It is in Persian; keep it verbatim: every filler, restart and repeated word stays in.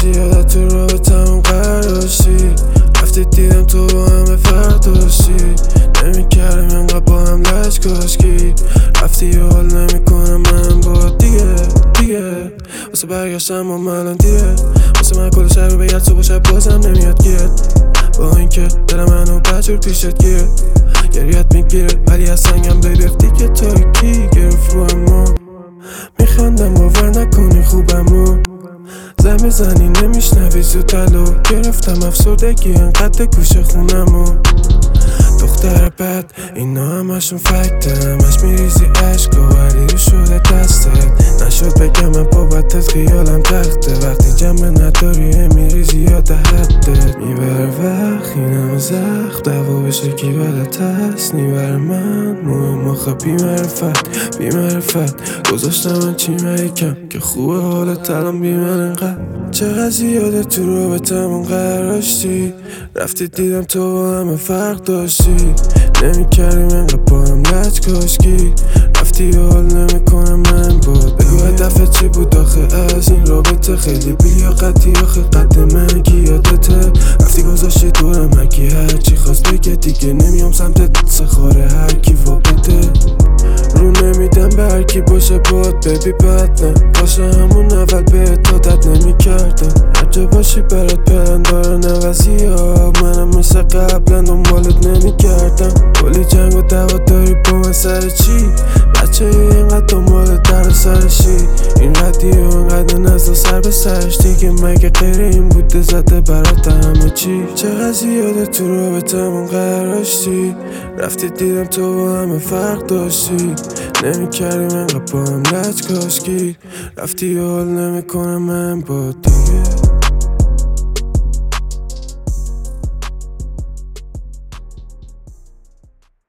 چقدر یادت تو رابطمون قرار داشتی، رفتی دیدم تو با همه فرق داشتی، نمیکردم انقدر با هم لج کاشکی، رفتی و حال نمیکنم من با دیگه دیگه واسه برگشتم با من دیگه، واسه من کل شهر رو بگرد صبح و شب بازم نمیاد گیرت، با اینکه دلم منو بجور پیشت گیره، گریت میگیره ولی از سنگم بیبی دیگه تاریکی گرفت رو اما میخندم باور نکنی خوبمو زن میزنی نمیشنوی زودتلو، گرفتم افسردگی انقدر گوشه خونمو، دختر بد اینا همشون فکته، همش میریزی عشق و ولی رو شده دستت، نشد بگم من بابتت خیالم تخته، وقتی جمع نداری میریزی یاد حدت، میبره وقت این همه زخم دوا بشه کی بلد هست، نیبره من مهم آخه بیمعرفت بیمعرفت گذاشتم من چی کم که خوبه حالت الان بی من انقدر، چقدر زیاده تو رابطمون قرار داشتی، رفتی دیدم تو با همه فرق داشتی، نمیکردیم انقدر با هم لج کاشکی، رفتی و حال نمیکنم من بود، بگو هدفت چی بود آخه از این رابطه، خیلی بیلیاقتی آخه قد من کی یادته، رفتی گذاشتی دورم هرکی هرچی خواست بگه دیگه نمیام سمتت سخاره هرکی وابده، رو نمیدم به هرکی باشه باد ببی بد نه باشه همون اول به دادت نمی کردم، هرجا باشی برات پرندارن عوضی ها، منم مثل قبلا دنبالت نمی کردم، کلی جنگ و دعوا داری با من سر چی، بچه اینقدر دنبالت در سرشی، این قدیه و اینقدر نزد سر به سرش دیگه مگه غیر این بوده زده برات همه چی، چقدر زیاده تو رابطمون قرار داشتی، رفتی دیدم تو با همه فرق داشتی، نمیکردیم انقدر با هم لج کاشکی، رفتی و حال نمیکنم من با دیگه.